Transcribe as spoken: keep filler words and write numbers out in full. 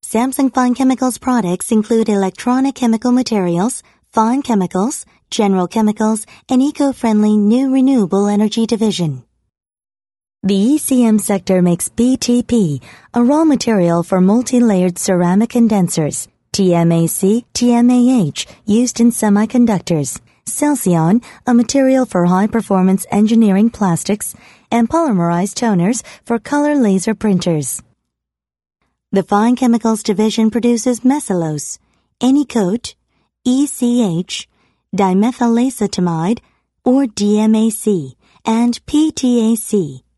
Samsung Fine Chemicals products include electronic chemical materials, fine chemicals, general chemicals, and eco-friendly new renewable energy division. The E C M sector makes B T P, a raw material for multi-layered ceramic condensers, T M A C, T M A H, used in semiconductors, Celcion, a material for high-performance engineering plastics, and polymerized toners for color laser printers. The Fine Chemicals division produces methylose, Anycoat, E C H, dimethylacetamide, or D M A C, and P T A C.